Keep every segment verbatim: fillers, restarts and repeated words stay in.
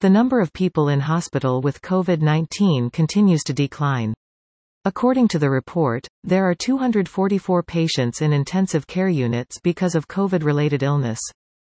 The number of people in hospital with COVID nineteen continues to decline. According to the report, there are two hundred forty-four patients in intensive care units because of COVID-related illness.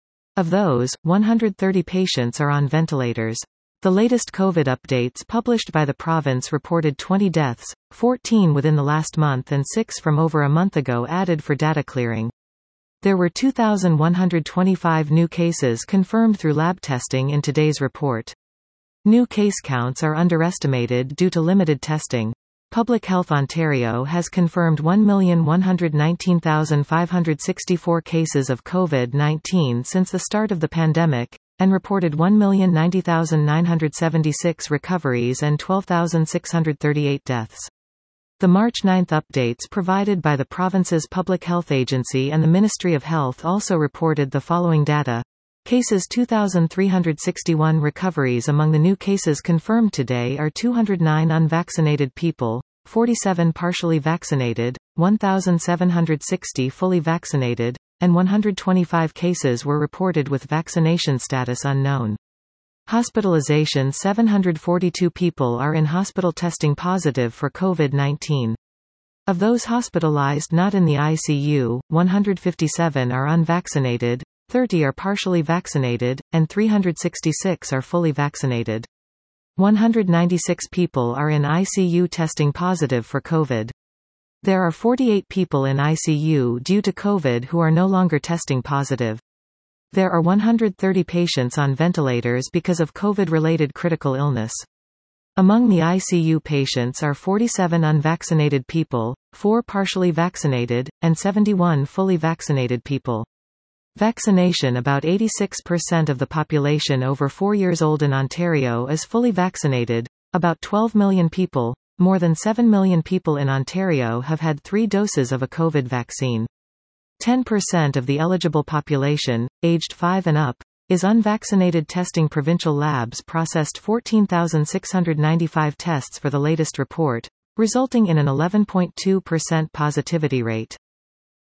Of those, one hundred thirty patients are on ventilators. The latest COVID updates published by the province reported twenty deaths, fourteen within the last month and six from over a month ago added for data clearing. There were two thousand one hundred twenty-five new cases confirmed through lab testing in today's report. New case counts are underestimated due to limited testing. Public Health Ontario has confirmed one million one hundred nineteen thousand five hundred sixty-four cases of COVID nineteen since the start of the pandemic, and reported one million ninety thousand nine hundred seventy-six recoveries and twelve thousand six hundred thirty-eight deaths. The March ninth updates provided by the province's Public Health Agency and the Ministry of Health also reported the following data. Cases two thousand three hundred sixty-one recoveries. Among the new cases confirmed today are two hundred nine unvaccinated people, forty-seven partially vaccinated, one thousand seven hundred sixty fully vaccinated, and one hundred twenty-five cases were reported with vaccination status unknown. Hospitalization: seven hundred forty-two people are in hospital testing positive for COVID nineteen. Of those hospitalized not in the I C U, one hundred fifty-seven are unvaccinated, thirty are partially vaccinated, and three hundred sixty-six are fully vaccinated. one hundred ninety-six people are in I C U testing positive for COVID. There are forty-eight people in I C U due to COVID who are no longer testing positive. There are one hundred thirty patients on ventilators because of COVID-related critical illness. Among the I C U patients are forty-seven unvaccinated people, four partially vaccinated, and seventy-one fully vaccinated people. Vaccination: about eighty-six percent of the population over four years old in Ontario is fully vaccinated. About twelve million people, more than seven million people in Ontario have had three doses of a COVID vaccine. ten percent of the eligible population, aged five and up, is unvaccinated. Testing: provincial labs processed fourteen thousand six hundred ninety-five tests for the latest report, resulting in an eleven point two percent positivity rate.